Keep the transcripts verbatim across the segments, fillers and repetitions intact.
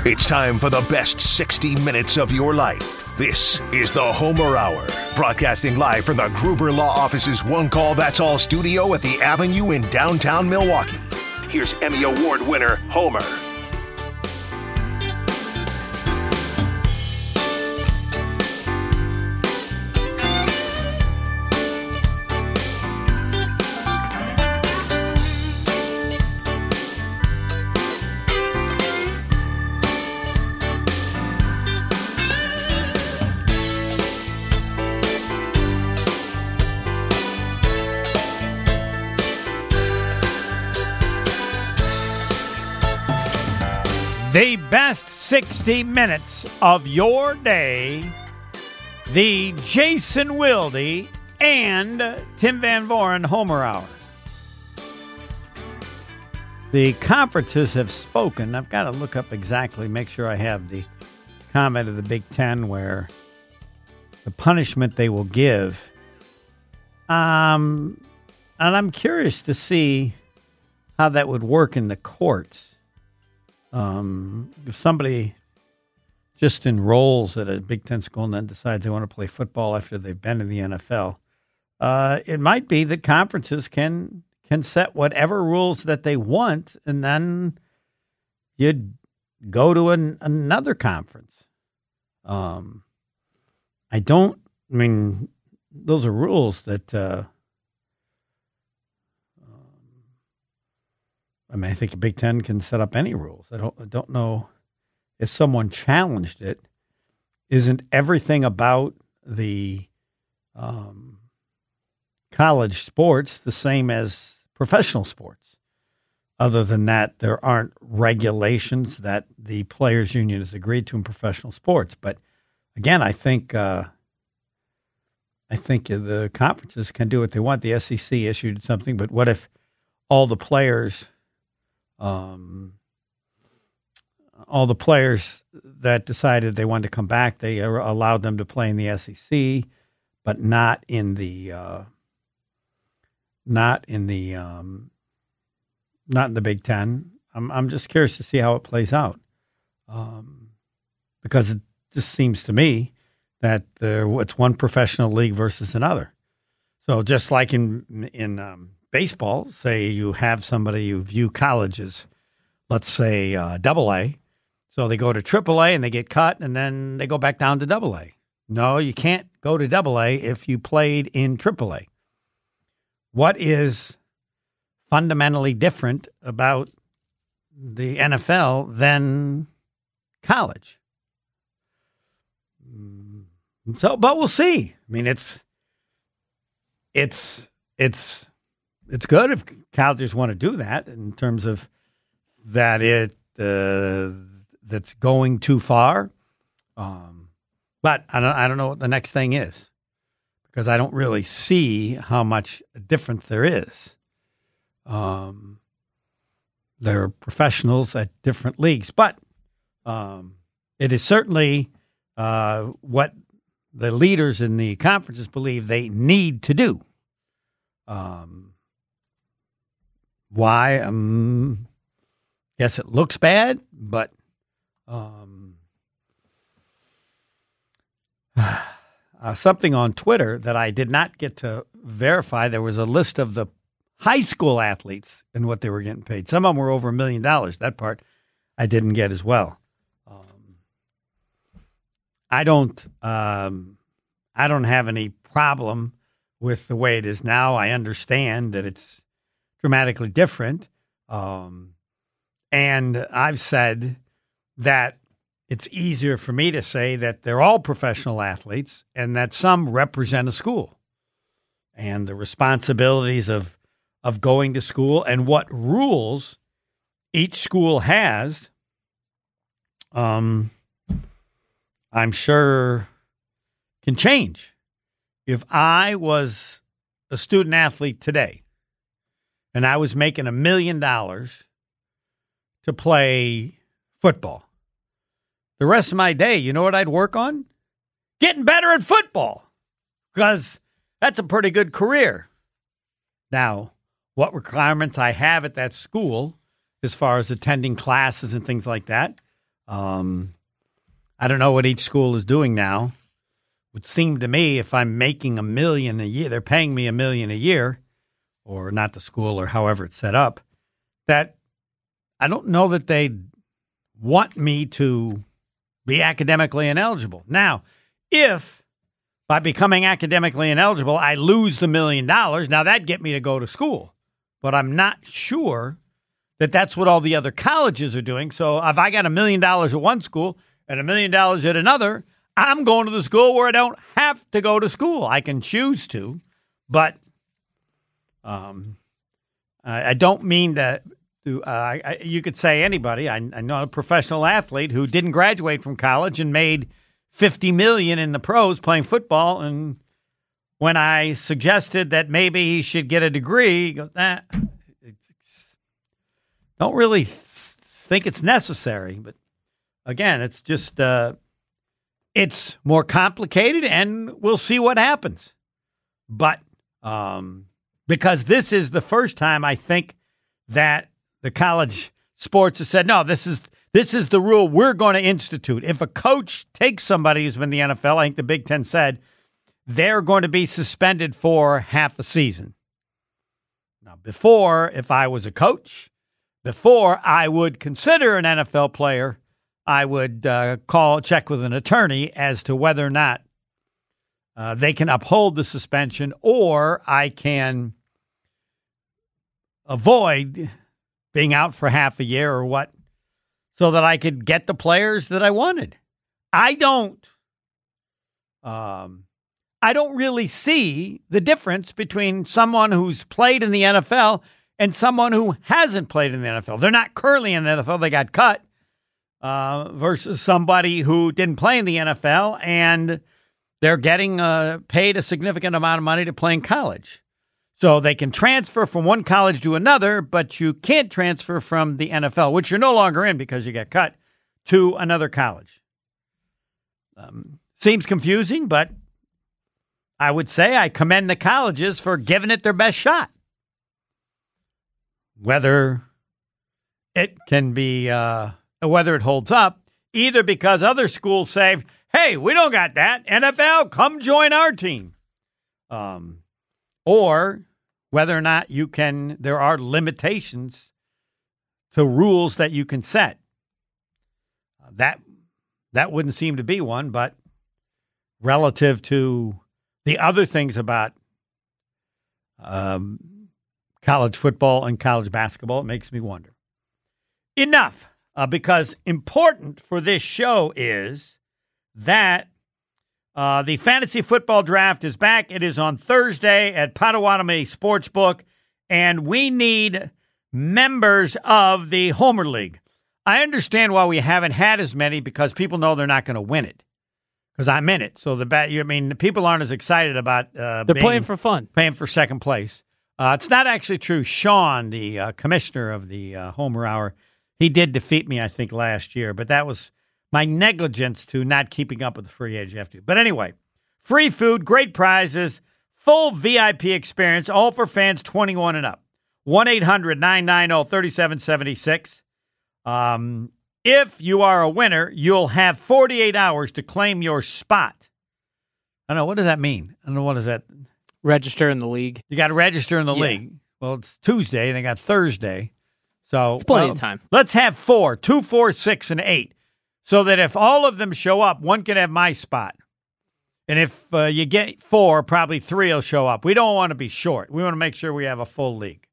It's time for the best sixty minutes of your life. This is the Homer Hour, broadcasting live from the Gruber Law Office's One Call That's All studio at the Avenue in downtown Milwaukee. Here's Emmy Award winner Homer. The best sixty minutes of your day, the Jason Wilde and Tim Van Voren Homer Hour. The conferences have spoken. I've got to look up exactly, make sure I have the comment of the Big Ten where the punishment they will give. Um, and I'm curious to see how that would work in the courts. Um, if somebody just enrolls at a Big Ten school and then decides they want to play football after they've been in the N F L, uh, it might be that conferences can can set whatever rules that they want, and then you'd go to an, another conference. Um, I don't. I mean, those are rules that. Uh, I mean, I think the Big Ten can set up any rules. I don't I don't know if someone challenged it. Isn't everything about the um, college sports the same as professional sports? Other than that, there aren't regulations that the players' union has agreed to in professional sports. But again, I think uh, I think the conferences can do what they want. The S E C issued something, but what if all the players Um, all the players that decided they wanted to come back, they allowed them to play in the S E C, but not in the uh, not in the um, not in the Big Ten. I'm I'm just curious to see how it plays out, um, because it just seems to me that there it's one professional league versus another. So just like in in um, baseball, say you have somebody you view colleges, let's say uh, double A. So they go to triple A and they get cut and then they go back down to double A. No, you can't go to double A if you played in triple A. What is fundamentally different about the N F L than college? So, but we'll see. I mean, it's, it's, it's, It's good if colleges want to do that in terms of that it uh, that's going too far. Um, but I don't I don't know what the next thing is because I don't really see how much difference there is. Um, they're professionals at different leagues, but um, it is certainly uh, what the leaders in the conferences believe they need to do. Um, Why? Um, yes, it looks bad, but um, uh, something on Twitter that I did not get to verify. There was a list of the high school athletes and what they were getting paid. Some of them were over a million dollars. That part I didn't get as well. Um, I don't. Um, I don't have any problem with the way it is now. I understand that it's dramatically different. Um, and I've said that it's easier for me to say that they're all professional athletes and that some represent a school and the responsibilities of, of going to school and what rules each school has. Um, I'm sure can change. If I was a student athlete today, and I was making a million dollars to play football, the rest of my day, you know what I'd work on? Getting better at football, because that's a pretty good career. Now, what requirements I have at that school as far as attending classes and things like that, Um, I don't know what each school is doing now. It would seem to me if I'm making a million a year, they're paying me a million a year, or not the school or however it's set up, that I don't know that they want me to be academically ineligible. Now, if by becoming academically ineligible, I lose the million dollars, now that'd get me to go to school. But I'm not sure that that's what all the other colleges are doing. So if I got a million dollars at one school and a million dollars at another, I'm going to the school where I don't have to go to school. I can choose to, but um, I, I don't mean to. to uh, I, you could say anybody. I, I know a professional athlete who didn't graduate from college and made fifty million dollars in the pros playing football. And when I suggested that maybe he should get a degree, he goes, nah, it's, don't really th- think it's necessary. But again, it's just uh, it's more complicated, and we'll see what happens. But um, because this is the first time I think that the college sports have said, no, this is this is the rule we're going to institute. If a coach takes somebody who's been in the N F L, I think the Big Ten said, they're going to be suspended for half a season. Now, before, if I was a coach, before I would consider an N F L player, I would uh, call, check with an attorney as to whether or not uh, they can uphold the suspension, or I can avoid being out for half a year or what, so that I could get the players that I wanted. I don't, um, I don't really see the difference between someone who's played in the N F L and someone who hasn't played in the N F L. They're not currently in the N F L; they got cut. Uh, versus somebody who didn't play in the N F L and they're getting uh, paid a significant amount of money to play in college. So they can transfer from one college to another, but you can't transfer from the N F L, which you're no longer in because you get cut, to another college. Um, seems confusing, but I would say I commend the colleges for giving it their best shot. Whether it can be, uh, whether it holds up, either because other schools say, hey, we don't got that. N F L, come join our team. Um, or whether or not you can, there are limitations to rules that you can set. Uh, that that wouldn't seem to be one, but relative to the other things about um, college football and college basketball, it makes me wonder. Enough, uh, because important for this show is that Uh, the fantasy football draft is back. It is on Thursday at Potawatomi Sportsbook, and we need members of the Homer League. I understand why we haven't had as many, because people know they're not going to win it, because I'm in it. So the bat, I mean, people aren't as excited about uh, they're being, playing for fun, playing for second place. Uh, it's not actually true. Sean, the uh, commissioner of the uh, Homer Hour, he did defeat me, I think, last year, but that was my negligence to not keeping up with the free agent. You have to. But anyway, free food, great prizes, full V I P experience, all for fans twenty-one and up. one eight hundred nine nine zero three seven seven six. Um, if you are a winner, you'll have forty-eight hours to claim your spot. I don't know. What does that mean? I don't know. What is that? Register in the league. You got to register in the yeah. league. Well, it's Tuesday, and they got Thursday. So it's plenty well, of time. Let's have four, two, four, six, and eight. So that if all of them show up, one can have my spot. And if uh, you get four, probably three will show up. We don't want to be short. We want to make sure we have a full league.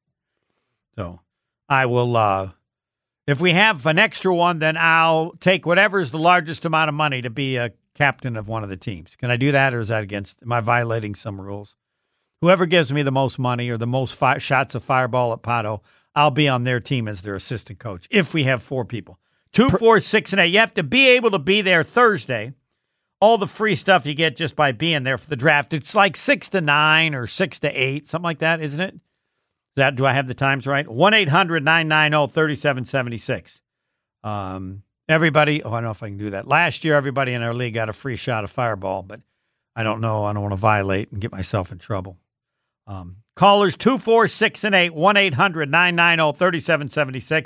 So I will, uh, if we have an extra one, then I'll take whatever is the largest amount of money to be a captain of one of the teams. Can I do that, or is that against, am I violating some rules? Whoever gives me the most money or the most fi- shots of fireball at Pato, I'll be on their team as their assistant coach if we have four people. Two, four, six, and eight. You have to be able to be there Thursday. All the free stuff you get just by being there for the draft. It's like six to nine or six to eight, something like that, isn't it? Is that, do I have the times right? one eight hundred nine nine zero three seven seven six. Um, everybody, oh, I don't know if I can do that. Last year, everybody in our league got a free shot of fireball, but I don't know. I don't want to violate and get myself in trouble. Um, callers two, four, six, and eight, one eight hundred nine nine zero three seven seven six.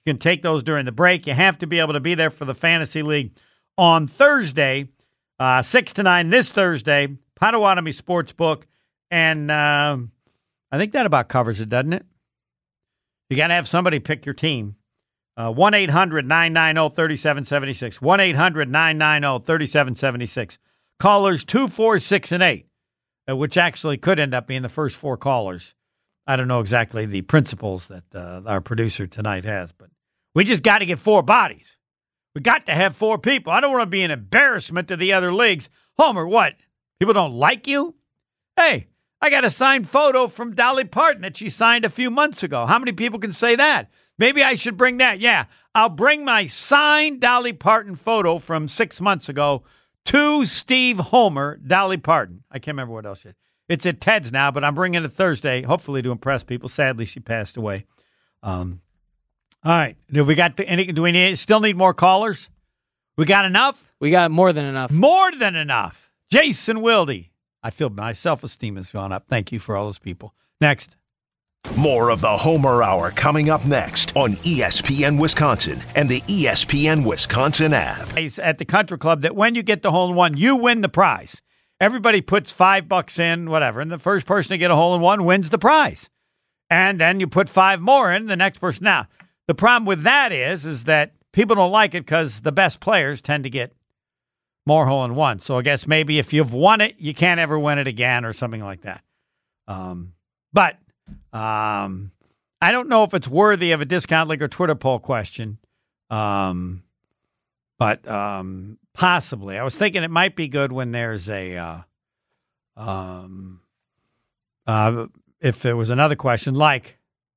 You can take those during the break. You have to be able to be there for the Fantasy League on Thursday, uh, six to nine this Thursday, Potawatomi Sportsbook. And uh, I think that about covers it, doesn't it? You got to have somebody pick your team. Uh, one eight hundred nine nine zero three seven seven six. one eight hundred nine nine zero three seven seven six. Callers two, four, six, and eight, uh, which actually could end up being the first four callers. I don't know exactly the principles that uh, our producer tonight has, but we just got to get four bodies. We got to have four people. I don't want to be an embarrassment to the other leagues. Homer, what? People don't like you? Hey, I got a signed photo from Dolly Parton that she signed a few months ago. How many people can say that? Maybe I should bring that. Yeah, I'll bring my signed Dolly Parton photo from six months ago to Steve Homer, Dolly Parton. I can't remember what else yet. It's at Ted's now, but I'm bringing it Thursday, hopefully to impress people. Sadly, she passed away. Um, all right. Do we got the, any? Do we need, still need more callers? We got enough? We got more than enough. More than enough. Jason Wilde. I feel my self-esteem has gone up. Thank you for all those people. Next. More of the Homer Hour coming up next on E S P N Wisconsin and the E S P N Wisconsin app. At the Country Club, that when you get the hole-in-one, you win the prize. Everybody puts five bucks in, whatever, and the first person to get a hole-in-one wins the prize. And then you put five more in, the next person. Now, the problem with that is, is that people don't like it because the best players tend to get more hole-in-ones. So I guess maybe if you've won it, you can't ever win it again or something like that. Um, but... Um, I don't know if it's worthy of a discount league or Twitter poll question, um, but um, possibly. I was thinking it might be good when there's a, uh, um, uh, if there was another question like,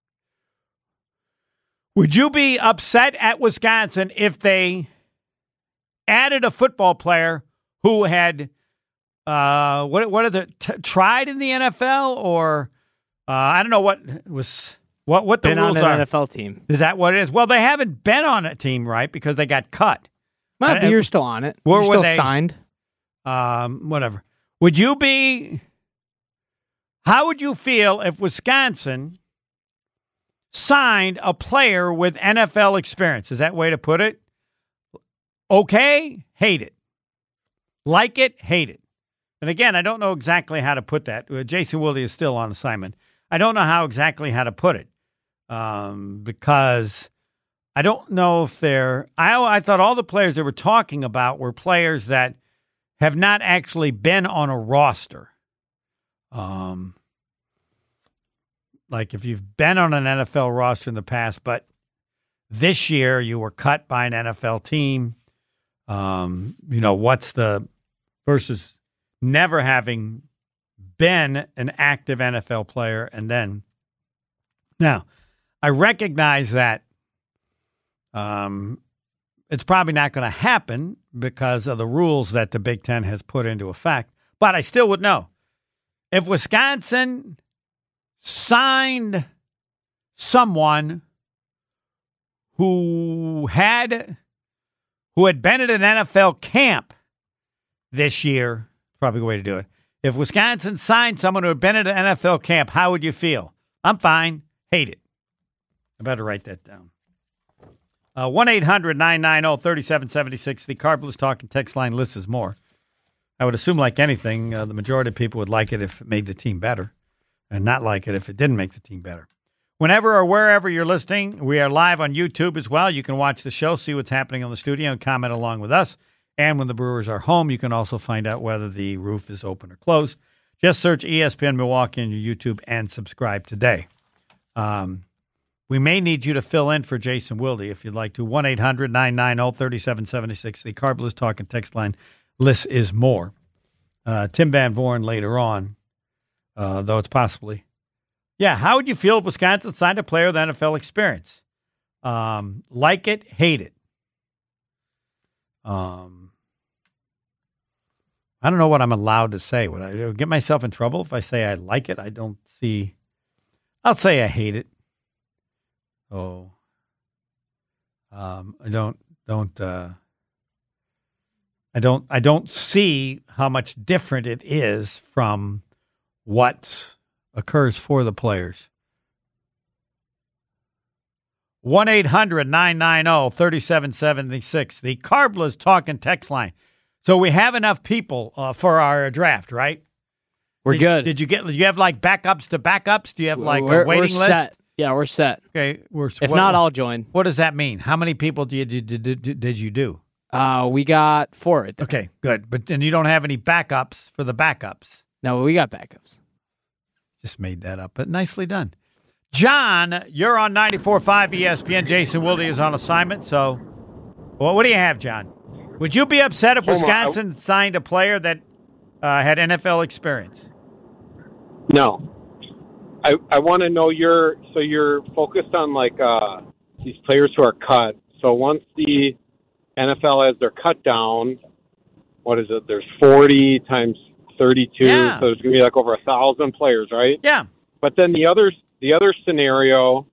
would you be upset at Wisconsin if they added a football player who had, uh, what what are the t- tried in the N F L or? Uh, I don't know what was what what the been rules on an are. N F L team. Is that what it is? Well, they haven't been on a team, right? Because they got cut. Well, but you're still on it. Where you're were still they? signed. Um, whatever. Would you be? How would you feel if Wisconsin signed a player with N F L experience? Is that the way to put it? Okay, hate it. Like it, hate it. And again, I don't know exactly how to put that. Jason Wilde is still on assignment. I don't know how exactly how to put it um, because I don't know if they're – I I thought all the players they were talking about were players that have not actually been on a roster. Um, like if you've been on an N F L roster in the past, but this year you were cut by an N F L team, um, you know, what's the – versus never having – been an active N F L player, and then now I recognize that um, it's probably not going to happen because of the rules that the Big Ten has put into effect, but I still would know. If Wisconsin signed someone who had who had been at an N F L camp this year, probably the way to do it. If Wisconsin signed someone who had been at an N F L camp, how would you feel? I'm fine. Hate it. I better write that down. Uh, one eight hundred nine nine zero three seven seven six. The Carbless Talking text line lists is more. I would assume, like anything, uh, the majority of people would like it if it made the team better and not like it if it didn't make the team better. Whenever or wherever you're listening, we are live on YouTube as well. You can watch the show, see what's happening on the studio, and comment along with us. And when the Brewers are home, you can also find out whether the roof is open or closed. Just search E S P N Milwaukee on your YouTube and subscribe today. Um, we may need you to fill in for Jason Wilde if you'd like to. one eight hundred nine nine zero three seven seven six. The Carbless Talking text line list is more. Uh, Tim Van Vorn later on, uh, though it's possibly. Yeah, how would you feel if Wisconsin signed a player with N F L experience? Um, like it, hate it. Um. I don't know what I'm allowed to say. Would I get myself in trouble if I say I like it? I don't see. I'll say I hate it. Oh, um, I don't don't. Uh, I don't. I don't see how much different it is from what occurs for the players. one eight hundred nine nine zero three seven seven six. The Carbless Talking text line. So we have enough people uh, for our draft, right? We're did, good. Did you get? Do you have like backups to backups? Do you have like we're, a waiting we're list? Set. Yeah, we're set. Okay, we're. If what, not, I'll join. What does that mean? How many people do you did, did, did, did you do? Uh, we got four. Right there. Okay, good. But then you don't have any backups for the backups. No, we got backups. Just made that up, but nicely done. John, you're on ninety-four point five E S P N. Jason Wilde is on assignment. So, well, what do you have, John? Would you be upset if Wisconsin signed a player that uh, had N F L experience? No. I I want to know your so you're focused on like uh, these players who are cut. So once the N F L has their cut down, what is it? There's forty times thirty-two, yeah. so there's going to be like over a thousand players, right? Yeah. But then the other the other scenario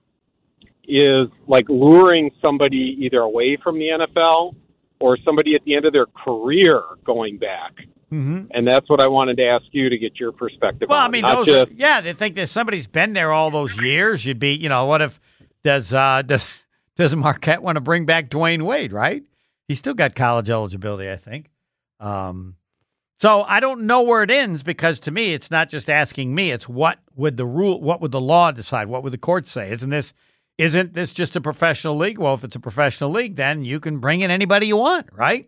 is like luring somebody either away from the N F L or somebody at the end of their career going back. Mm-hmm. And that's what I wanted to ask you to get your perspective well, on. Well, I mean, Not those just, are, yeah, they think that somebody's been there all those years. You'd be, you know, what if, does, uh, does, does Marquette want to bring back Dwayne Wade, right? He's still got college eligibility, I think. Um, so I don't know where it ends because to me, it's not just asking me. It's what would the rule, what would the law decide? What would the court say? Isn't this, isn't this just a professional league? Well, if it's a professional league, then you can bring in anybody you want, right?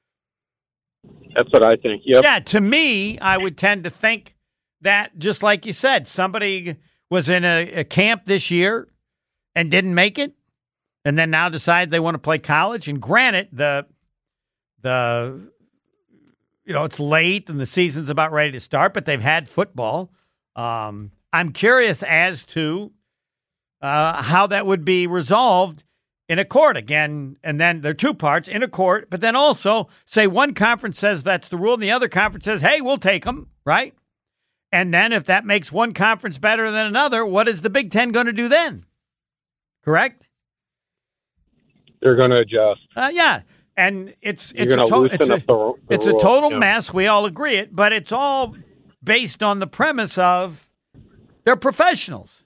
That's what I think. Yep. Yeah, to me, I would tend to think that, just like you said, somebody was in a, a camp this year and didn't make it, and then now decide they want to play college. And granted, the the you know it's late and the season's about ready to start, but they've had football. Um, I'm curious as to uh, how that would be resolved in a court again, and then there are two parts in a court, but then also say one conference says that's the rule and the other conference says, hey, we'll take them, right? And then if that makes one conference better than another, what is the Big Ten going to do then? Correct? They're going to adjust. Uh, yeah, and it's You're it's a, to- it's, a, the, the it's a rule. total yeah. mess. We all agree it, but it's all based on the premise of they're professionals.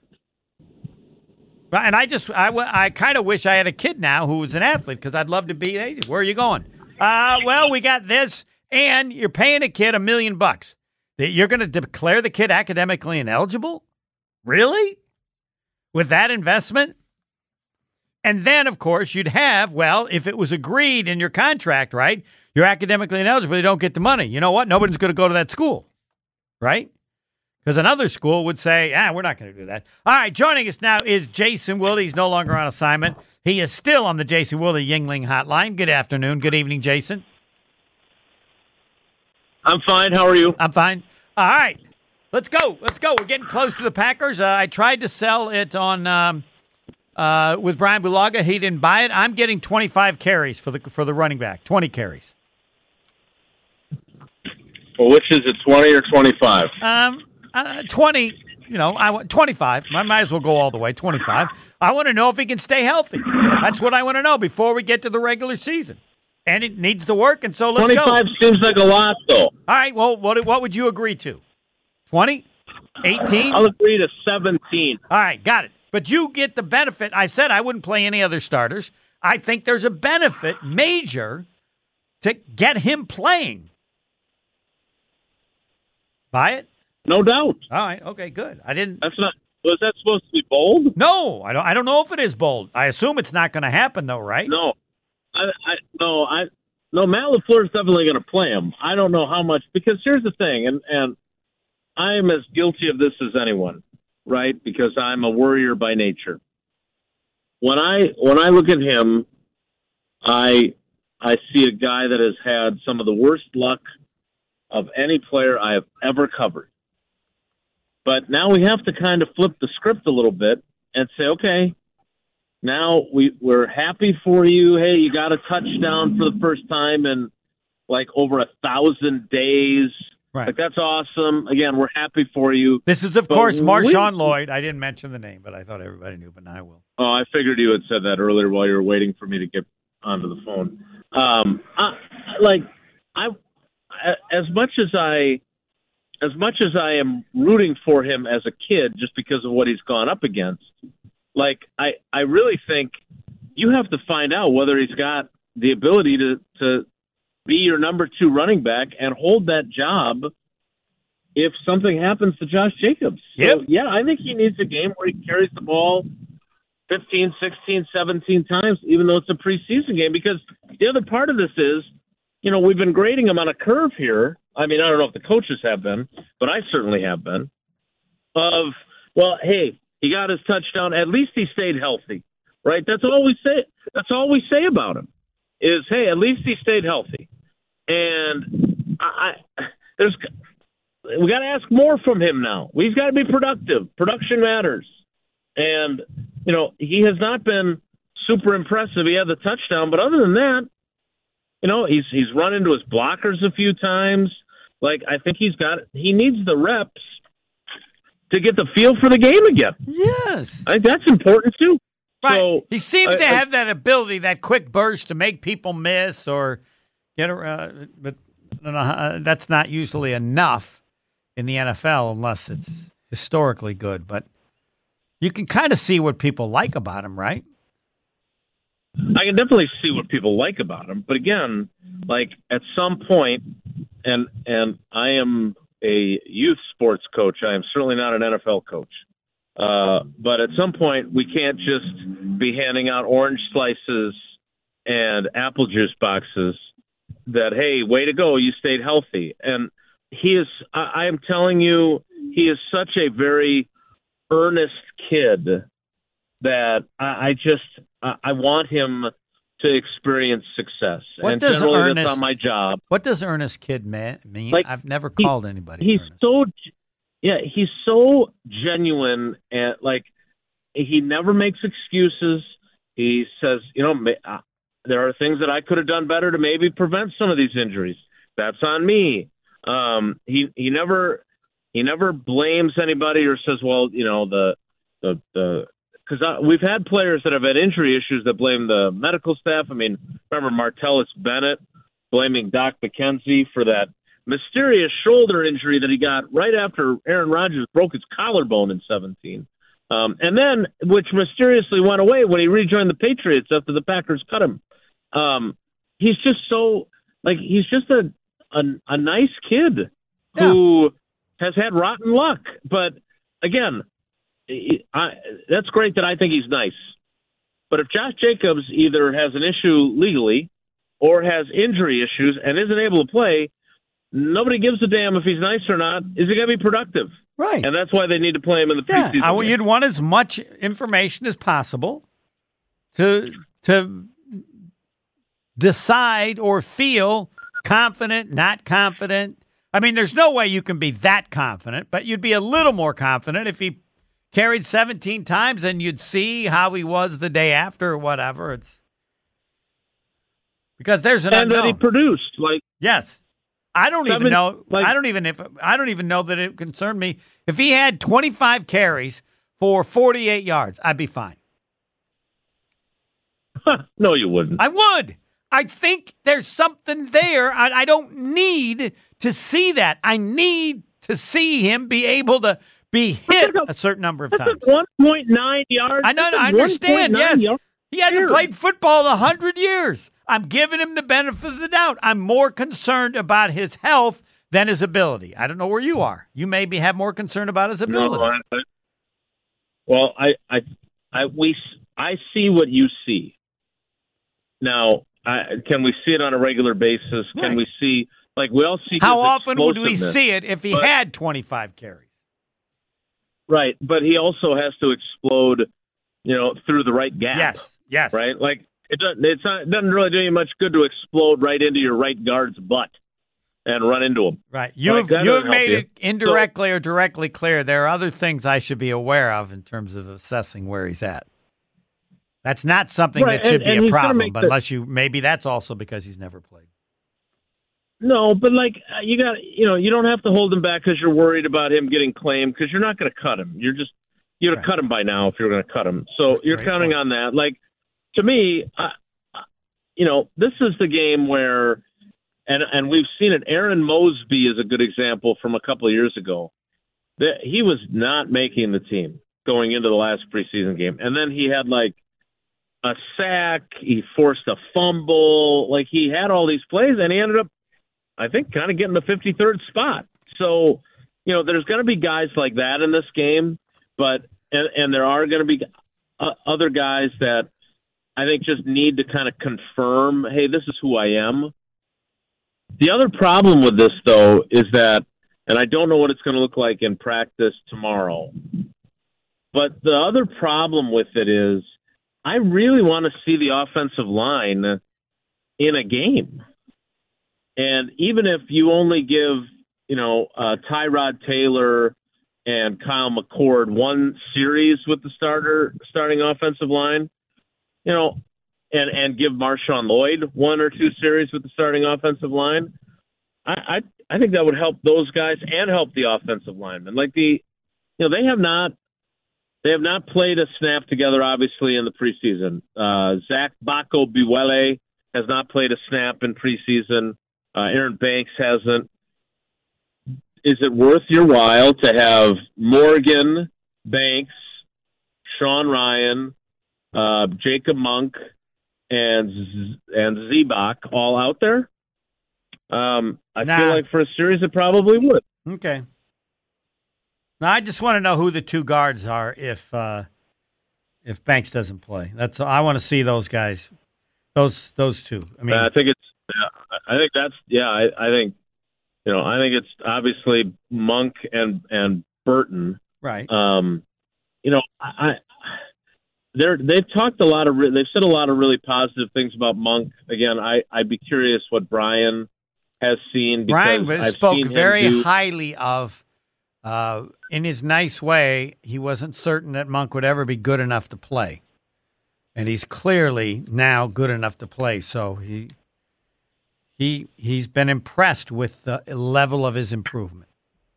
And I just, I, I kind of wish I had a kid now who was an athlete because I'd love to be, hey, where are you going? Uh, well, we got this, and you're paying a kid a million bucks. That you're going to declare the kid academically ineligible? Really? With that investment? And then, of course, you'd have, well, if it was agreed in your contract, right, you're academically ineligible, you don't get the money. You know what? Nobody's going to go to that school, right? Because another school would say, ah, we're not going to do that. All right, joining us now is Jason Wilde. He's no longer on assignment. He is still on the Jason Wilde Yuengling hotline. Good afternoon. Good evening, Jason. I'm fine. How are you? I'm fine. All right, let's go. Let's go. We're getting close to the Packers. Uh, I tried to sell it on um, uh, with Brian Bulaga. He didn't buy it. I'm getting twenty-five carries for the for the running back. twenty carries. Well, which is it, twenty or twenty-five? Um. Uh, twenty, you know, I want twenty-five. I might as well go all the way, twenty-five. I want to know if he can stay healthy. That's what I want to know before we get to the regular season. And it needs to work, and so let's twenty-five go. twenty-five seems like a lot, though. All right, well, what what would you agree to? twenty? eighteen? I'll agree to seventeen. All right, got it. But you get the benefit. I said I wouldn't play any other starters. I think there's a benefit, major, to get him playing. Buy it? No doubt. All right. Okay. Good. I didn't. That's not. Was that supposed to be bold? No, I don't. I don't know if it is bold. I assume it's not going to happen, though, right? No, I, I no, I no. Matt LaFleur is definitely going to play him. I don't know how much because here's the thing, and and I am as guilty of this as anyone, right? Because I'm a worrier by nature. When I when I look at him, I I see a guy that has had some of the worst luck of any player I have ever covered. But now we have to kind of flip the script a little bit and say, okay, now we, we're happy for you. Hey, you got a touchdown for the first time in like over a thousand days. Right. Like, that's awesome. Again, we're happy for you. This is, of But course, Marshawn we- Lloyd. I didn't mention the name, but I thought everybody knew, but now I will. Oh, I figured you had said that earlier while you were waiting for me to get onto the phone. Um, I, like, I, as much as I, as much as I am rooting for him as a kid, just because of what he's gone up against, like I, I really think you have to find out whether he's got the ability to, to be your number two running back and hold that job if something happens to Josh Jacobs. Yep. So, yeah, I think he needs a game where he carries the ball fifteen, sixteen, seventeen times, even though it's a preseason game, because the other part of this is, you know, we've been grading him on a curve here. I mean, I don't know if the coaches have been, but I certainly have been. Of, well, hey, he got his touchdown. At least he stayed healthy, right? That's all we say. That's all we say about him is, hey, at least he stayed healthy. And I, I there's we got to ask more from him now. We've got to be productive. Production matters. And, you know, he has not been super impressive. He had the touchdown, but other than that, you know, he's he's run into his blockers a few times. Like, I think he's got he needs the reps to get the feel for the game again. Yes. I think that's important too. Right. So, he seems I, to I, have that ability, that quick burst to make people miss or get around. But I don't know how, that's not usually enough in the N F L unless it's historically good. But you can kind of see what people like about him, right? I can definitely see what people like about him. But again, like at some point, and and I am a youth sports coach. I am certainly not an N F L coach. Uh, but at some point, we can't just be handing out orange slices and apple juice boxes that, hey, way to go, you stayed healthy. And he is, I, I am telling you, he is such a very earnest kid that I, I just, I, I want him to experience success. What and does generally earnest, that's not my job. What does earnest kid mean? Like, I've never he, called anybody He's earnest. so... Yeah, he's so genuine, and like he never makes excuses. He says, you know, uh, there are things that I could have done better to maybe prevent some of these injuries. That's on me. Um, he he never he never blames anybody or says, well, you know, the the the because we've had players that have had injury issues that blame the medical staff. I mean, remember Martellus Bennett blaming Doc McKenzie for that mysterious shoulder injury that he got right after Aaron Rodgers broke his collarbone in seventeen. Um, and then, which mysteriously went away when he rejoined the Patriots after the Packers cut him. Um, he's just so, like, he's just a a, a nice kid who yeah. has had rotten luck. But, again, I, that's great that I think he's nice. But if Josh Jacobs either has an issue legally or has injury issues and isn't able to play, nobody gives a damn if he's nice or not. Is he going to be productive? Right. And that's why they need to play him in the preseason. Yeah, I, you'd want as much information as possible to to decide or feel confident, not confident. I mean, there's no way you can be that confident, but you'd be a little more confident if he carried seventeen times and you'd see how he was the day after or whatever. It's because there's an and unknown. that he produced. Like yes. I don't Seven, even know. like, I don't even if I don't even know that it concerned me. If he had twenty-five carries for forty-eight yards, I'd be fine. No, you wouldn't. I would. I think there's something there. I, I don't need to see that. I need to see him be able to be hit a certain number of That's times. one point nine yards. I know. That's I understand. Yes. Yards. He hasn't played football in one hundred years. I'm giving him the benefit of the doubt. I'm more concerned about his health than his ability. I don't know where you are. You maybe have more concern about his ability. No, I, I, well, I, I, I, we, I see what you see. Now, I, can we see it on a regular basis? Can Right. we see, like, we all see How his often would we explosiveness. see it if he but, had twenty-five carries? Right, but he also has to explode, you know, through the right gap. Yes, yes. Right? Like, it doesn't, it's not, it doesn't really do you much good to explode right into your right guard's butt and run into him. Right. You Like, have, that you have doesn't help made you. it indirectly or directly clear there are other things I should be aware of in terms of assessing where he's at. That's not something Right, that should and- be and a he's gonna problem, make but the- unless you, maybe that's also because he's never played. No, but like uh, you got, you know, you don't have to hold him back because you're worried about him getting claimed because you're not going to cut him. You're just you're going Right. to cut him by now if you're going to cut him. So you're Great counting point. on that. Like to me, uh, you know, this is the game where, and and we've seen it. Aaron Mosby is a good example from a couple of years ago. That he was not making the team. going into the last preseason game. And then he had like a sack, he forced a fumble, like he had all these plays, and he ended up, I think, kind of getting the fifty-third spot. So, you know, there's going to be guys like that in this game, but and, and there are going to be uh, other guys that I think just need to kind of confirm, hey, this is who I am. The other problem with this, though, is that, and I don't know what it's going to look like in practice tomorrow, but the other problem with it is I really want to see the offensive line in a game. And even if you only give, you know, uh, Tyrod Taylor and Kyle McCord one series with the starter starting offensive line, you know, and, and give Marshawn Lloyd one or two series with the starting offensive line, I, I I think that would help those guys and help the offensive linemen. Like the, you know, they have not they have not played a snap together, obviously, in the preseason. Uh, Zach Bako Biwele has not played a snap in preseason. Uh, Aaron Banks hasn't. Is it worth your while to have Morgan, Banks, Sean Ryan, uh, Jacob Monk, and Z- and Zebak all out there? Um, I nah. feel like for a series it probably would. Okay. Now I just want to know who the two guards are if uh, if Banks doesn't play. That's I want to see those guys, those those two. I mean, I think it's. Yeah, I think that's. Yeah, I, I think. You know, I think it's obviously Monk and and Burton. Right. Um, you know, I. They're, they've talked a lot of. They've said a lot of really positive things about Monk. Again, I I'd be curious what Brian has seen. Brian I've spoke seen very do, highly of, uh, in his nice way, he wasn't certain that Monk would ever be good enough to play. And he's clearly now good enough to play. So he he he's been impressed with the level of his improvement.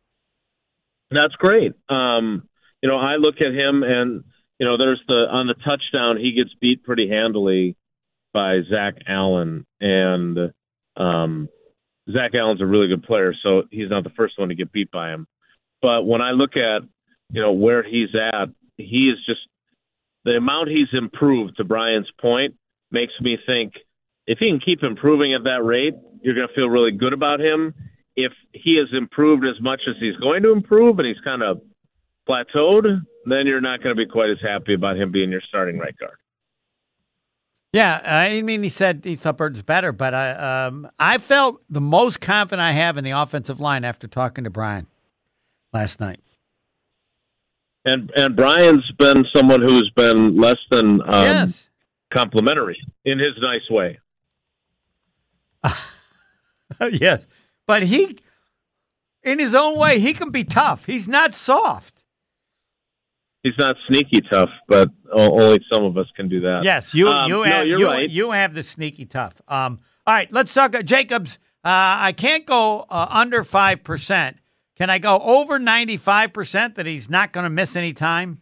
That's great. Um, you know, I look at him and, you know, there's the on the touchdown, he gets beat pretty handily by Zach Allen. And um Zach Allen's a really good player, so he's not the first one to get beat by him. But when I look at, you know, where he's at, he is just the amount he's improved, to Brian's point, makes me think if he can keep improving at that rate, you're going to feel really good about him. If he has improved as much as he's going to improve and he's kind of plateaued, then you're not going to be quite as happy about him being your starting right guard. Yeah, I mean, he said he thought Burton's better, but I um, I felt the most confident I have in the offensive line after talking to Brian last night. And and Brian's been someone who's been less than um, yes. complimentary in his nice way. Yes, but he, in his own way, he can be tough. He's not soft. He's not sneaky tough, but only some of us can do that. Yes, you um, you no, have you're you, right. you have the sneaky tough. Um, all right, let's talk. Uh, Jacobs, uh, I can't go uh, under five percent. Can I go over ninety-five percent that he's not going to miss any time?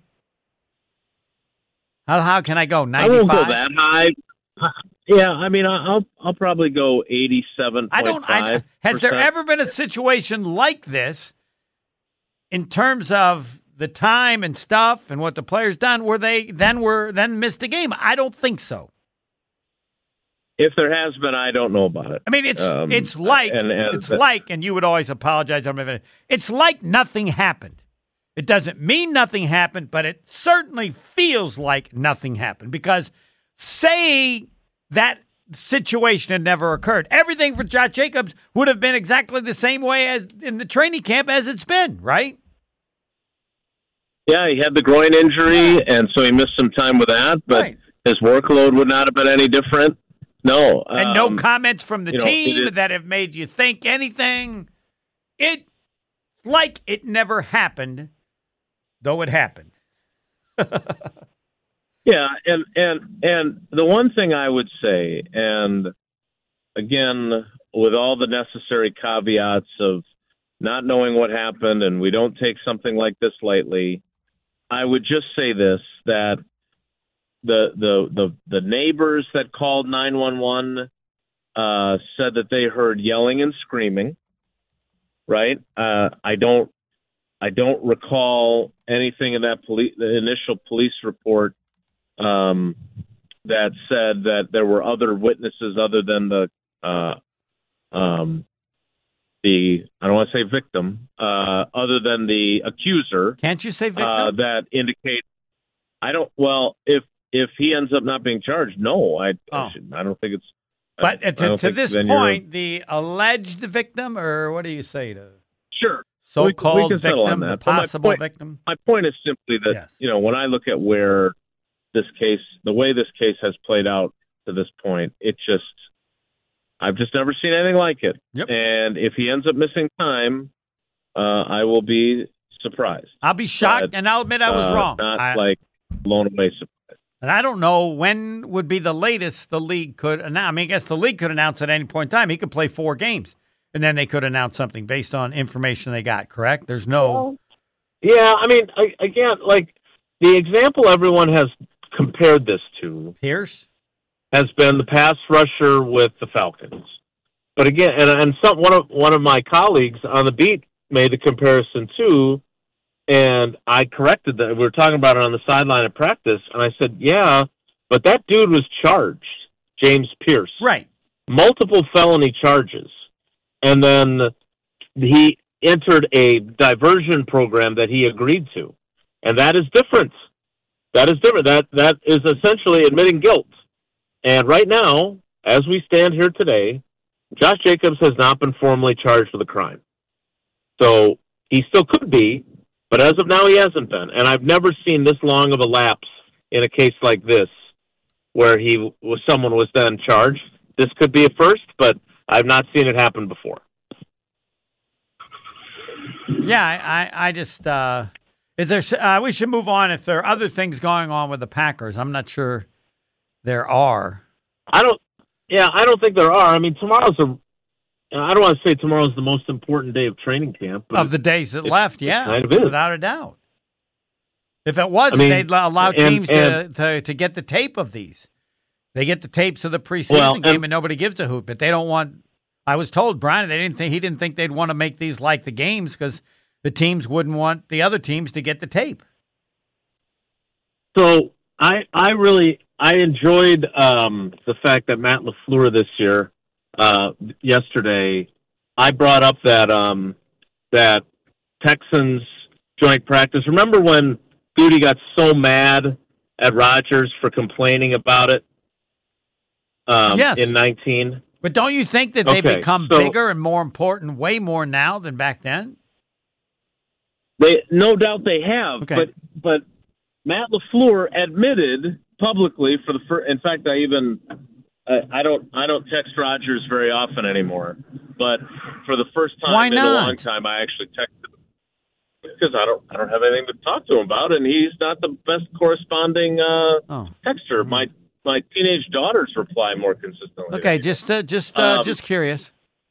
How how can I go ninety-five? I won't go that high. Yeah, I mean, I'll I'll probably go eighty-seven. I don't. I, has there ever been a situation like this in terms of the time and stuff and what the players done where they then were then missed a game? I don't think so. If there has been, I don't know about it. I mean, it's um, it's like and, and it's the, like, and you would always apologize. It's like nothing happened. It doesn't mean nothing happened, but it certainly feels like nothing happened because say that situation had never occurred, everything for Josh Jacobs would have been exactly the same way as in the training camp as it's been, right? Yeah, he had the groin injury, and so he missed some time with that, but right. his workload would not have been any different. No. And um, no comments from the you know, team is, that have made you think anything. It's like it never happened, though it happened. Yeah, and, and, and the one thing I would say, and again, with all the necessary caveats of not knowing what happened, and we don't take something like this lightly, I would just say this, that the the the, the neighbors that called nine one one uh, said that they heard yelling and screaming, right? Uh, I don't, I don't recall anything in that police, the initial police report um, that said that there were other witnesses other than the uh, um, the I don't want to say victim, uh, other than the accuser. Can't you say victim? Uh, that indicate. I don't. Well, if if he ends up not being charged, no, I Oh. I, should, I don't think it's. But I, uh, to, I don't to think this then you're- point, the alleged victim, or what do you say to sure. so-called We can- we can settle victim, on the that. But my possible point- victim? My point is simply that Yes. you know when I look at where this case, the way this case has played out to this point, it just I've just never seen anything like it. Yep. And if he ends up missing time, uh, I will be surprised. I'll be shocked, But, and I'll admit I was Uh, wrong. Not I, like blown away surprised. and I don't know when would be the latest the league could announce. I mean, I guess the league could announce at any point in time. He could play four games, and then they could announce something based on information they got, correct? There's no... Yeah, I mean, I, again, like the example everyone has compared this to Pierce? has been the pass rusher with the Falcons. But again, and, and some one of one of my colleagues on the beat made the comparison too, and I corrected that. We were talking about it on the sideline at practice, and I said, "Yeah, but that dude was charged, James Pierce, Right. multiple felony charges, and then he entered a diversion program that he agreed to, and that is different. That is different. That that is essentially admitting guilt. And right now, as we stand here today, Josh Jacobs has not been formally charged with a crime. So he still could be, but as of now, he hasn't been. And I've never seen this long of a lapse in a case like this, where he was someone was then charged. This could be a first, but I've not seen it happen before. Yeah, I, I, I just... Uh, is there? Uh, we should move on if there are other things going on with the Packers. I'm not sure there are. I don't. Yeah, I don't think there are. I mean, tomorrow's a. I don't want to say tomorrow's the most important day of training camp. But Of the days that it- left, it yeah, kind of is. without a doubt. If it wasn't, I mean, they'd allow and- teams and- to, to, to get the tape of these. They get the tapes of the preseason Well, game, and- and nobody gives a hoot. But they don't want. I was told Brian they didn't think he didn't think they'd want to make these like the games because the teams wouldn't want the other teams to get the tape. So I I really I enjoyed um, the fact that Matt LaFleur this year uh, yesterday I brought up that um, that Texans joint practice. Remember when Goody got so mad at Rodgers for complaining about it um, Yes. in nineteen? But don't you think that they've Okay, become so- bigger and more important, way more now than back then? They no doubt they have, Okay. but but Matt LaFleur admitted publicly for the first. In fact, I even uh, I don't I don't text Rodgers very often anymore, but for the first time Why in not? a long time, I actually texted him because I don't I don't have anything to talk to him about, and he's not the best corresponding uh, Oh, texter. My my teenage daughters reply more consistently. okay. Just uh, just uh, Um, just curious.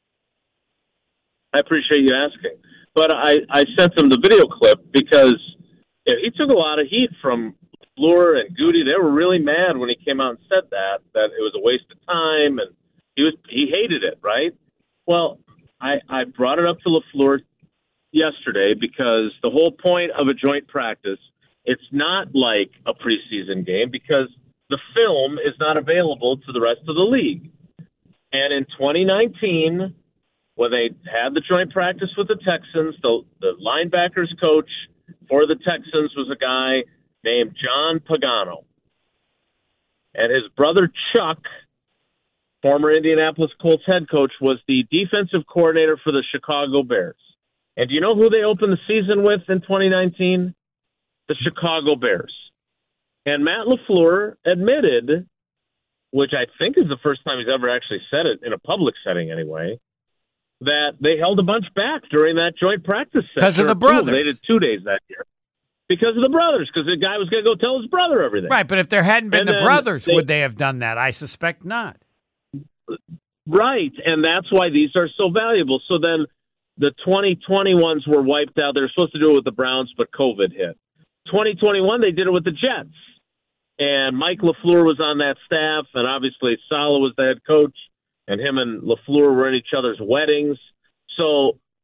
I appreciate you asking. But I, I sent him the video clip because you know, he took a lot of heat from Fleur and Goody. They were really mad when he came out and said that, that it was a waste of time, and he was he hated it, right? Well, I, I brought it up to LaFleur yesterday because the whole point of a joint practice, it's not like a preseason game because the film is not available to the rest of the league. And in twenty nineteen, when they had the joint practice with the Texans, the, the linebackers coach for the Texans was a guy named John Pagano. And his brother Chuck, former Indianapolis Colts head coach, was the defensive coordinator for the Chicago Bears. And do you know who they opened the season with in twenty nineteen? The Chicago Bears. And Matt LaFleur admitted, which I think is the first time he's ever actually said it in a public setting anyway, that they held a bunch back during that joint practice Because of session. the Or two. brothers. They did two days that year. Because of the brothers, because the guy was going to go tell his brother everything. Right, but if there hadn't been And the then brothers, they- would they have done that? I suspect not. Right, and that's why these are so valuable. So then the twenty twenty ones were wiped out. They were supposed to do it with the Browns, but COVID hit. twenty twenty-one, they did it with the Jets. And Mike LaFleur was on that staff, and obviously Saleh was the head coach, and him and LaFleur were in each other's weddings. So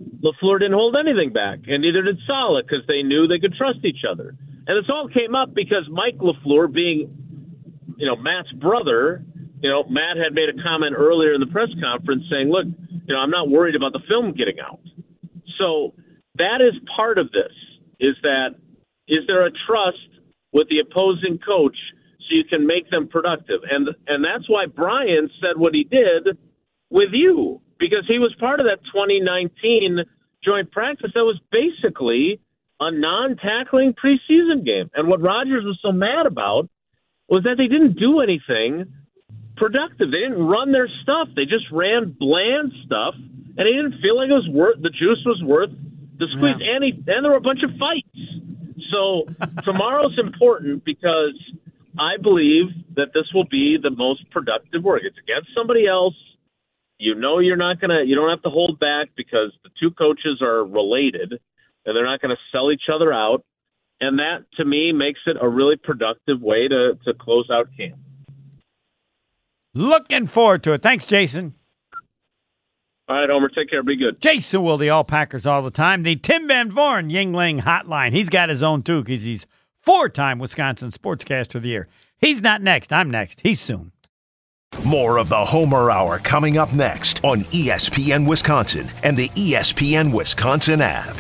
LaFleur didn't hold anything back, and neither did Saleh, because they knew they could trust each other. And this all came up because Mike LaFleur, being, you know, Matt's brother, you know, Matt had made a comment earlier in the press conference saying, look, you know, I'm not worried about the film getting out. So that is part of this, is that is there a trust with the opposing coach so you can make them productive? And and that's why Brian said what he did with you, because he was part of that twenty nineteen joint practice that was basically a non-tackling preseason game. And what Rodgers was so mad about was that they didn't do anything productive. They didn't run their stuff. They just ran bland stuff, and he didn't feel like it was worth the juice was worth the squeeze. Yeah. And, he, and there were a bunch of fights. So tomorrow's important because I believe that this will be the most productive work. It's against somebody else. You know you're not going to – you don't have to hold back because the two coaches are related, and they're not going to sell each other out. And that, to me, makes it a really productive way to, to close out camp. Looking forward to it. Thanks, Jason. All right, Homer, take care. Be good. Jason Wilde, All Packers all the time. The Tim Van Vorn Yingling Hotline. He's got his own, too, because he's four-time Wisconsin Sportscaster of the Year. He's not next. I'm next. He's soon. More of the Homer Hour coming up next on E S P N Wisconsin and the E S P N Wisconsin app.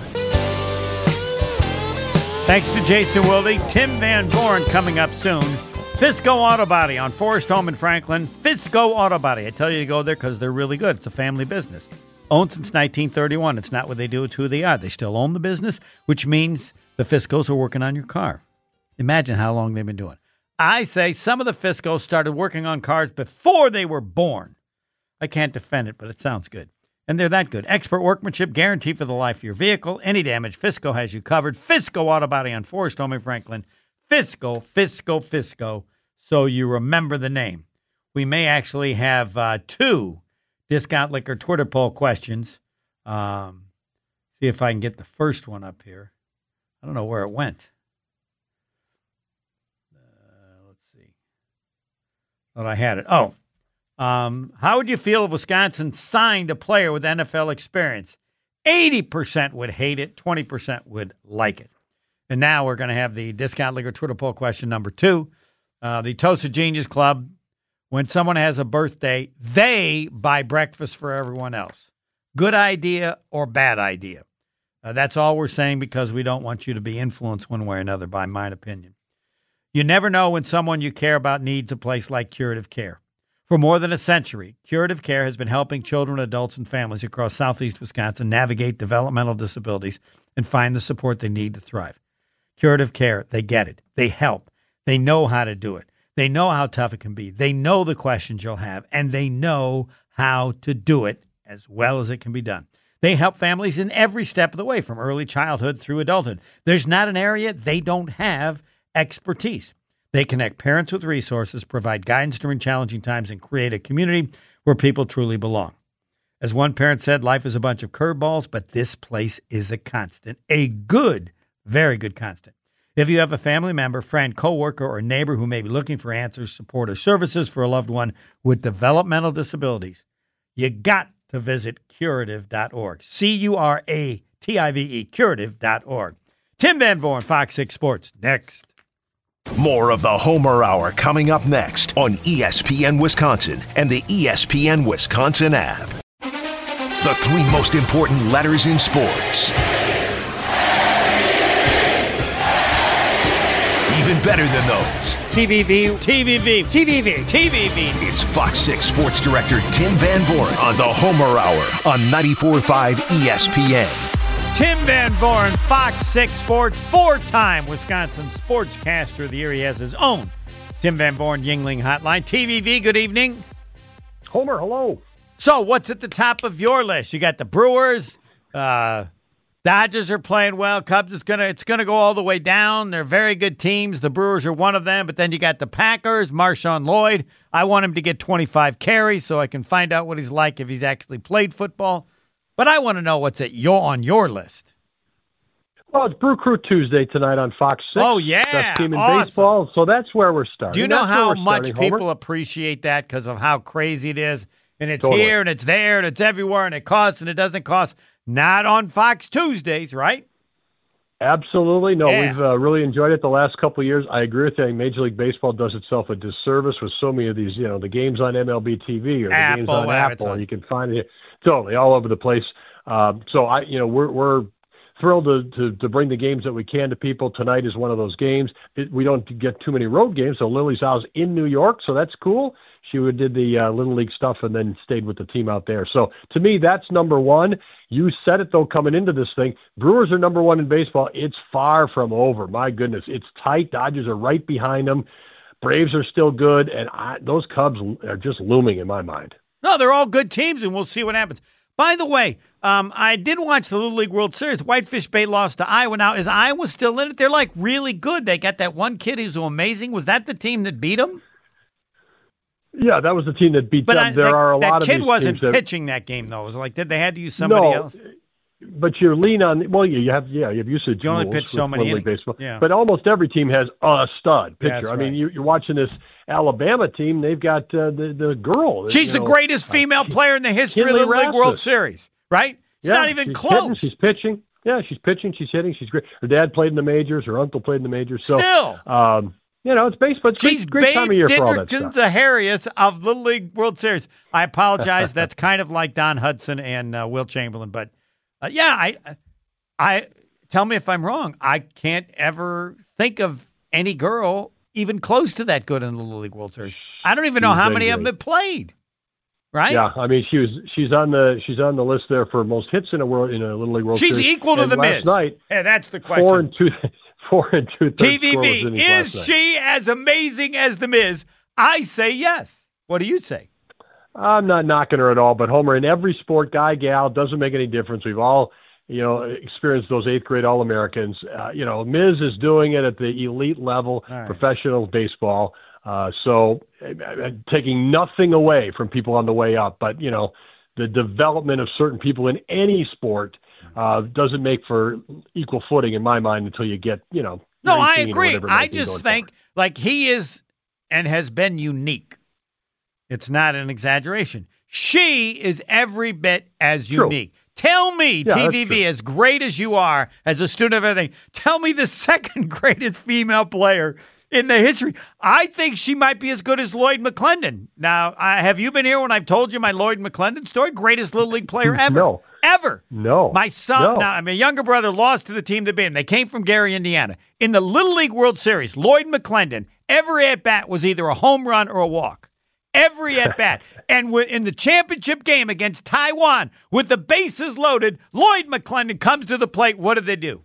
Thanks to Jason Wilde. Tim Van Vorn coming up soon. Fisco Auto Body on Forest Home in Franklin. Fisco Auto Body. I tell you to go there because they're really good. It's a family business. Owned since nineteen thirty-one. It's not what they do, it's who they are. They still own the business, which means the Fiscos are working on your car. Imagine how long they've been doing it. I say some of the Fiscos started working on cars before they were born. I can't defend it, but it sounds good. And they're that good. Expert workmanship, guarantee for the life of your vehicle. Any damage, Fisco has you covered. Fisco Auto Body on Forest Home in Franklin. Fisco, Fisco, Fisco. So you remember the name. We may actually have uh, two Discount Liquor Twitter poll questions. Um, see if I can get the first one up here. I don't know where it went. Uh, let's see. Thought I had it. Oh, um, how would you feel if Wisconsin signed a player with N F L experience? eighty percent would hate it. twenty percent would like it. And now we're going to have the Discount Liquor Twitter poll question number two. Uh, the Toast of Genius Club, when someone has a birthday, they buy breakfast for everyone else. Good idea or bad idea? Uh, that's all we're saying because we don't want you to be influenced one way or another by my opinion. You never know when someone you care about needs a place like Curative Care. For more than a century, Curative Care has been helping children, adults, and families across southeast Wisconsin navigate developmental disabilities and find the support they need to thrive. Curative Care, they get it. They help. They know how to do it. They know how tough it can be. They know the questions you'll have, and they know how to do it as well as it can be done. They help families in every step of the way, from early childhood through adulthood. There's not an area they don't have expertise. They connect parents with resources, provide guidance during challenging times, and create a community where people truly belong. As one parent said, life is a bunch of curveballs, but this place is a constant, a good, very good constant. If you have a family member, friend, coworker, or neighbor who may be looking for answers, support, or services for a loved one with developmental disabilities, you got to visit curative dot org. C U R A T I V E, curative dot org. Tim Van Vorn, Fox six Sports, next. More of the Homer Hour coming up next on E S P N Wisconsin and the E S P N Wisconsin app. The three most important letters in sports. Even better than those. T V V. T V V. T V V. T V V. It's Fox six Sports Director Tim Van Vorn on the Homer Hour on ninety-four point five E S P N. Tim Van Vorn, Fox six Sports, four-time Wisconsin Sportscaster of the Year. He has his own Tim Van Vorn Yingling Hotline. T V V, good evening. Homer, hello. So what's at the top of your list? You got the Brewers, uh, Dodgers are playing well. Cubs is gonna it's gonna go all the way down. They're very good teams. The Brewers are one of them. But then you got the Packers, Marshawn Lloyd. I want him to get twenty-five carries so I can find out what he's like if he's actually played football. But I want to know what's at your on your list. Well, it's Brew Crew Tuesday tonight on Fox six. Oh yeah, best team in awesome. baseball. So that's where we're starting. Do you know that's how much starting, people Homer. appreciate that because of how crazy it is? and it's Totally. here and it's there and it's everywhere and it costs and it doesn't cost. Not on Fox Tuesdays, right? Absolutely. No, Yeah. we've uh, really enjoyed it the last couple of years. I agree with you. I think Major League Baseball does itself a disservice with so many of these, you know, the games on M L B T V or the Apple, games on whatever it's Apple. on. You can find it totally all over the place. Um, so I, you know, we're we're thrilled to, to to bring the games that we can to people. Tonight is one of those games. It, we don't get too many road games, so Lily's house in New York, so that's cool. She would did the uh, Little League stuff and then stayed with the team out there. So to me, that's number one. You said it, though, coming into this thing. Brewers are number one in baseball. It's far from over. My goodness, it's tight. Dodgers are right behind them. Braves are still good, and I, those Cubs are just looming in my mind. No, they're all good teams, and we'll see what happens. By the way, um, I did watch the Little League World Series. Whitefish Bay lost to Iowa. Now, is Iowa still in it? They're, like, really good. They got that one kid who's so amazing. Was that the team that beat them? Yeah, that was the team that beat But them. I, there that, are a that lot of kid these wasn't teams that, pitching that game, though. It was like, did they had to use somebody no, else? But you lean on, well, you have, yeah, you have usage You only rules pitch so with many Little League innings. baseball. Yeah. But almost every team has a stud pitcher. That's I mean, right. you, you're watching this Alabama team. They've got uh, the the girl. She's you the know, greatest female player in the history Kinley of the Little League World Rasmus. Series, right? It's yeah, not even she's close. hitting, she's pitching. Yeah, she's pitching. She's hitting. She's great. Her dad played in the majors. Her uncle played in the majors. So, Still. um, you know, it's baseball. It's She's great, great time of Babe year for all that Dickerson stuff. Zaharias of Little League World Series. I apologize. That's kind of like Don Hudson and uh, Will Chamberlain. But, uh, yeah, I, I tell me if I'm wrong. I can't ever think of any girl even close to that good in the Little League World Series. I don't even know She's how been many of them great. have played, right? Yeah, I mean, she was she's on the she's on the list there for most hits in a world in a Little League World She's Series. equal to And the last Miz. night, Hey, that's the question. four and two, four and two thirds T V scoreless V, innings is last night. she as amazing as The Miz? I say yes. What do you say? I'm not knocking her at all, but Homer, in every sport, guy, gal, doesn't make any difference. We've all, you know, experienced those eighth grade All-Americans. Uh, you know, Miz is doing it at the elite level, All right. professional baseball. Uh, so uh, taking nothing away from people on the way up, but, you know, the development of certain people in any sport uh, doesn't make for equal footing in my mind until you get, you know, No, I eighteen or agree. whatever it might I be just going think forward. like he is and has been unique. It's not an exaggeration. She is every bit as True. unique. Tell me, Yeah, that's T V V, true. as great as you are, as a student of everything, tell me the second greatest female player in the history. I think she might be as good as Lloyd McClendon. Now, I, have you been here when I've told you my Lloyd McClendon story? Greatest Little League player ever. No. Ever. No. My son, No. now, my younger brother lost to the team that beat him. They came from Gary, Indiana. In the Little League World Series, Lloyd McClendon, every at-bat was either a home run or a walk. Every at-bat. And wi- in the championship game against Taiwan, with the bases loaded, Lloyd McClendon comes to the plate. What did they do?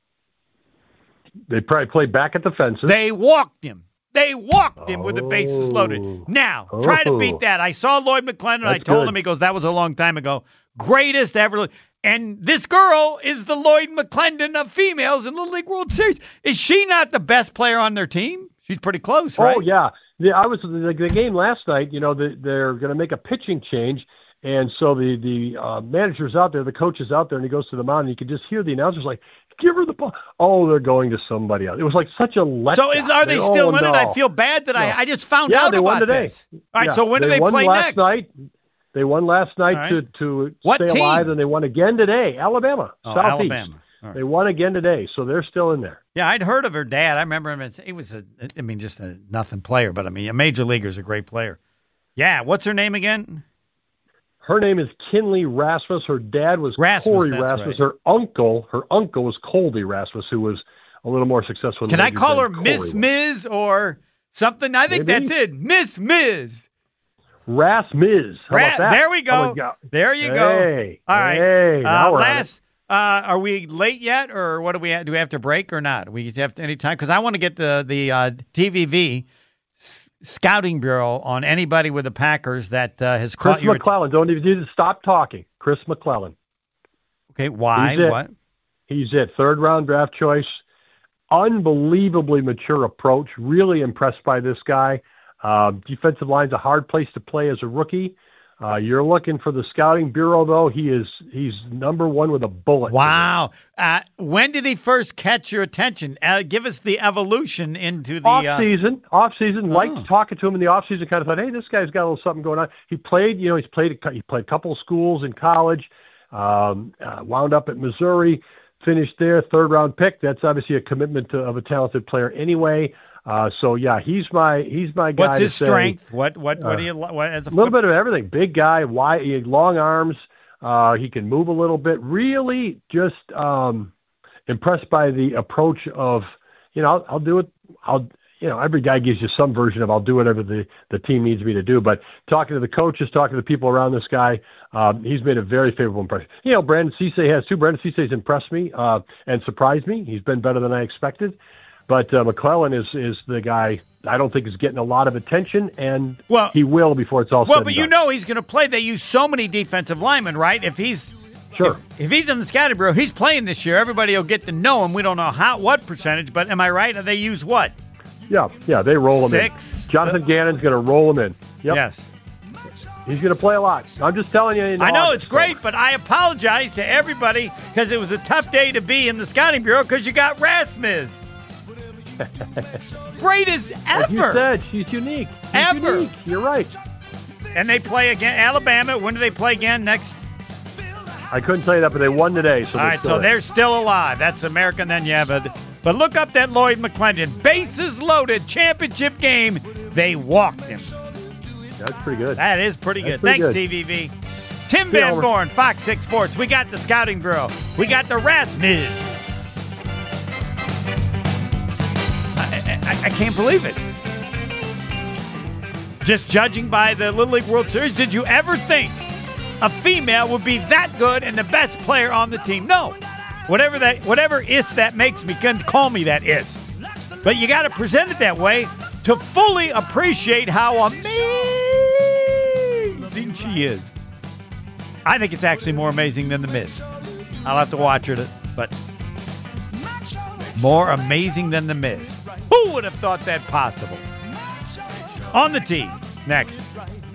They probably play back at the fences. They walked him. They walked him with the bases loaded. Oh. Now, try to beat Oh. that. I saw Lloyd McClendon. I That's told good. him, he goes, that was a long time ago. Greatest ever. And this girl is the Lloyd McClendon of females in the Little League World Series. Is she not the best player on their team? She's pretty close, right? Oh yeah, yeah. I was the, the game last night. You know, the, they're going to make a pitching change, and so the the uh, manager's out there, the coach is out there, and he goes to the mound, and you can just hear the announcers like, "Give her the ball." Oh, they're going to somebody else. It was like such a letdown. So is are they still oh, in it? no. I feel bad that No. I, I just found Yeah, out they about won today. this. All right, Yeah, so when do they won play last next? night. They won last night All right. to to What stay team? alive, and they won again today. Alabama, Oh, Southeast. Alabama. All right. They won again today, so they're still in there. Yeah, I'd heard of her dad. I remember him. As, he was a, I mean, just a nothing player, but I mean, a major leaguer's a great player. Yeah, what's her name again? Her name is Kinley Rasmus. Her dad was Rasmus, Corey that's Rasmus. right. Her uncle, her uncle was Colby Rasmus, who was a little more successful. in Can the I majors call her than Miss Corey was. Miz or something? I think Maybe. that's it. Miss Miz. Rasmus. How Ra- about that? There we How go. about- There you go. Hey, All right. Hey, now uh, we're on it. last, uh, are we late yet, or what do we have? Do we have to break or not? We have to any time because I want to get the the uh, T V V s- scouting bureau on anybody with the Packers that uh, has Chris caught your. McClellan. Don't even do stop talking. Chris McClellan. Okay, why? He's it. What? He's it. Third round draft choice. Unbelievably mature approach. Really impressed by this guy. Uh, defensive line's a hard place to play as a rookie. Uh, you're looking for the scouting bureau, though. He is he's number one with a bullet. Wow. Uh, when did he first catch your attention? Uh, give us the evolution into the off uh, season. Off season, Oh. liked talking to him in the off season. Kind of thought, hey, this guy's got a little something going on. He played, you know, he's played. A, he played a couple of schools in college. Um, uh, wound up at Missouri. Finished there, third round pick. That's obviously a commitment to, of a talented player anyway. Uh, so yeah, he's my he's my guy. What's to his say, strength? What what what uh, do you what as a A little foot- bit of everything. Big guy, wide, he had long arms. Uh, he can move a little bit. Really, just um, impressed by the approach of, you know, I'll, I'll do it. I'll, you know, every guy gives you some version of I'll do whatever the, the team needs me to do. But talking to the coaches, talking to the people around this guy, um, he's made a very favorable impression. You know, Brandon Cisse has too. Brandon Cisse's impressed me uh, and surprised me. He's been better than I expected. But uh, McClellan is is the guy I don't think is getting a lot of attention, and Well- he will before it's all Well, said but and you done. know he's going to play. They use so many defensive linemen, right? If he's Sure. if, if he's in the scouting bureau, he's playing this year. Everybody will get to know him. We don't know how what percentage, but am I right? They use what? Yeah, yeah, they roll him Six? in. Jonathan Gannon's going to roll him in. Yep. Yes. He's going to play a lot. I'm just telling you. in I know August, it's great, but I apologize to everybody because it was a tough day to be in the scouting bureau because you got Rasmus. Greatest Like you ever. said, she's unique. She's Ever. unique. You're right. And they play again. Alabama. When do they play again? Next. I couldn't tell you that, but they won today. So All right, so they're still alive. That's American. Then you have a. But look up that Lloyd McClendon. Bases loaded. Championship game. They walked him. That's pretty good. That is pretty good. That's pretty Thanks, good. T V V. Tim Yeah, Van over. Born, Fox six Sports. We got the Scouting Bureau. We got the Rasmus. I, I, I can't believe it. Just judging by the Little League World Series, did you ever think a female would be that good and the best player on the team? No. Whatever that, whatever is that makes me, can call me that is. But you got to present it that way to fully appreciate how amazing she is. I think it's actually more amazing than The Miz. I'll have to watch it, but more amazing than The Miz. Who would have thought that possible? On the tee, next.